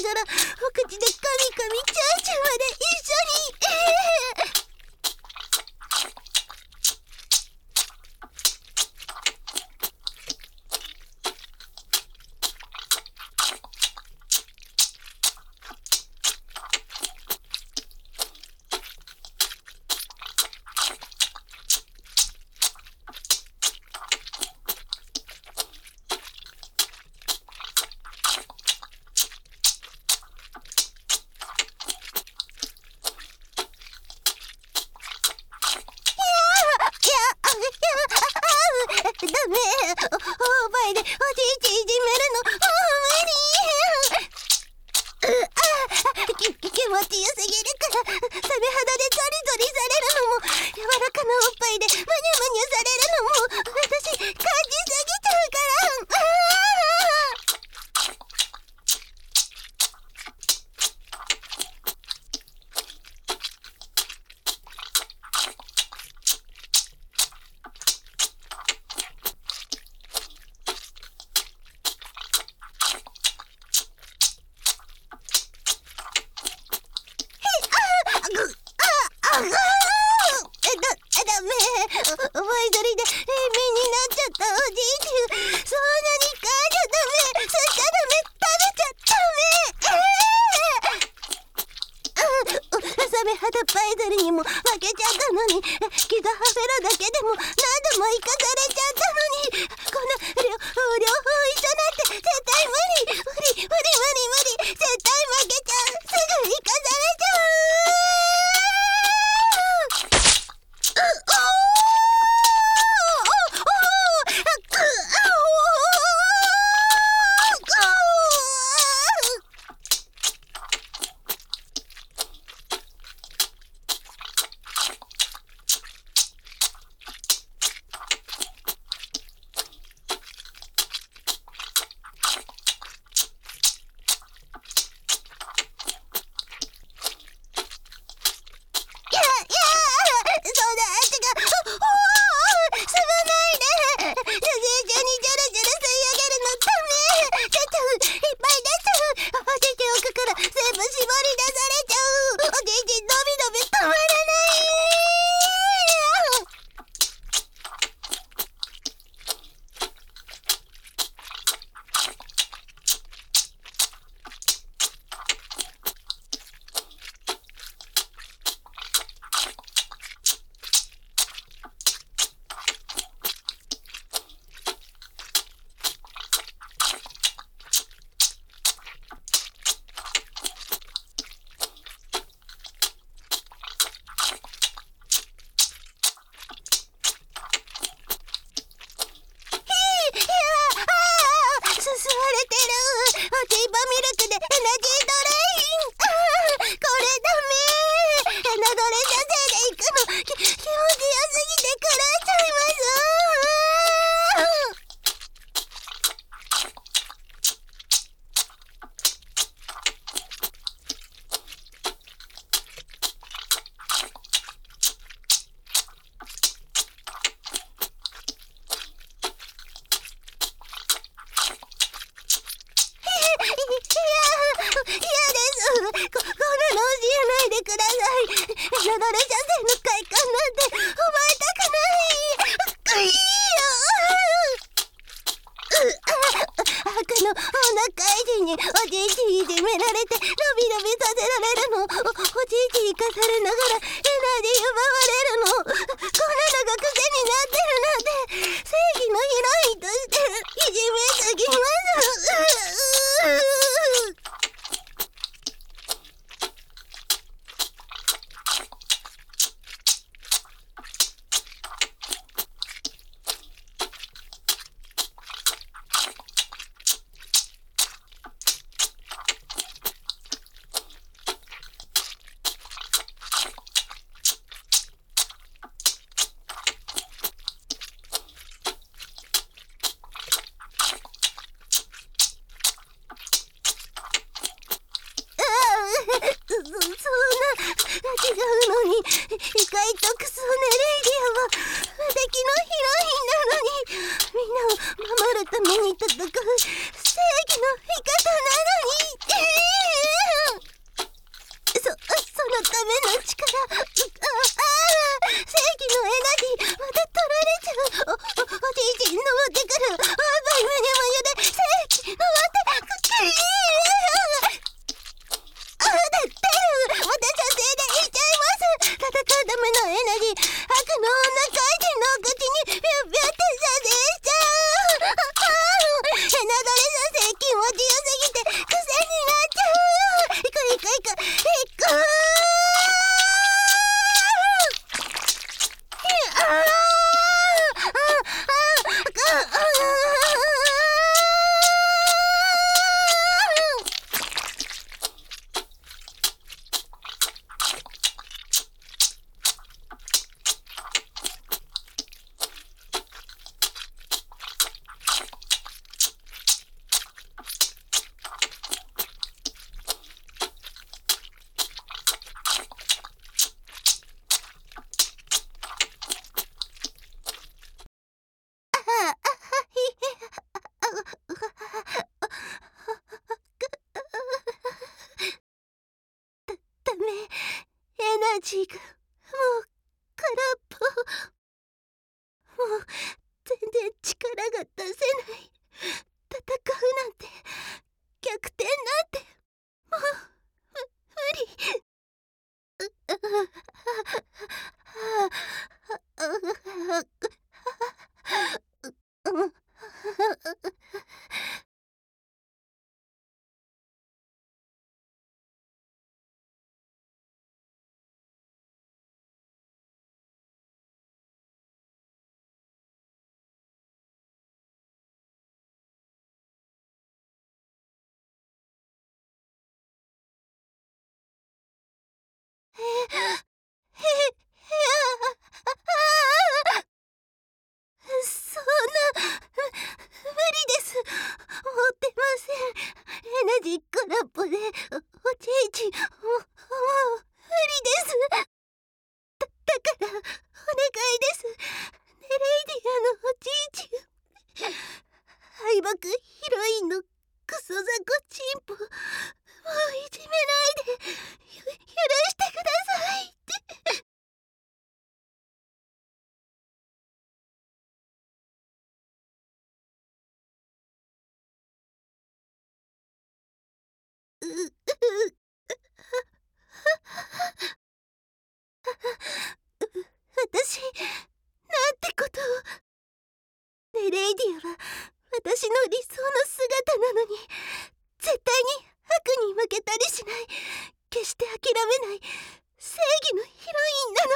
がらお口でカミカミチューチューまで一緒に。ダメ、大声でおじいちいじめるの無理。気持ちよすぎるからサメ肌でゾリゾリされるのも、柔らかなおっぱいでマニュマニュされるのも私感じすぎちゃうから。ダメ、ワイドリで平民になっちゃったおじいちゅう、そんなにかじゃダメ、そしちゃダメ、食べちゃダメ。サメ肌パイドルにも負けちゃったのに、キザハフェラだけでも何度も生かされちゃったのに、こんな両方一緒なんて絶対無理、絶対負けちゃう、すぐ生かされちゃう。ください。エナドレ射精の快感なんて覚えたくない。赤の女怪人におじいちいじめられてのびのびさせられるの。おじいち生かされながらエナジー奪われるの。こんなのが癖になってるなんて、正義のヒロインとしていじめすぎます。そんな違うのに、意外とクソネレイディアは無敵のヒロインなのに、みんなを守るために戦う正義の味方なのに。 ジーがもう空っぽ。もう全然力が出せない。戦うなんて、逆転なんてもう無理。そんな、無理です。持ってません。エナジー空っぽで、おじいち、もう無理です。だから、お願いです。ネレイディアのおじいち。敗北ヒロインのクソザコチンポ。もういじめないで、許してくださいって。私、なんてことを。ネレイディアは私の理想の姿なのに、絶対に悪に負けたりしない、決して諦めない正義のヒロインな